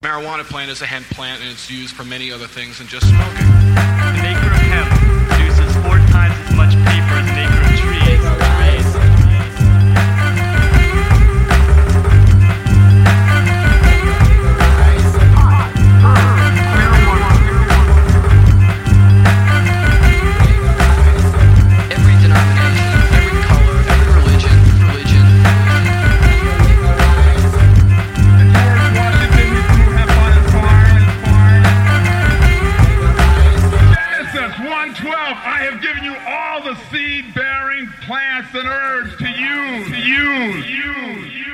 marijuana plant is a hemp plant, and it's used for many other things than just smoking. An acre of hemp produces 4 times as much paper as an acre of trees. Every denomination, every color, every religion. Genesis 1:12, I have given you all the seed-bearing plants and herbs to use.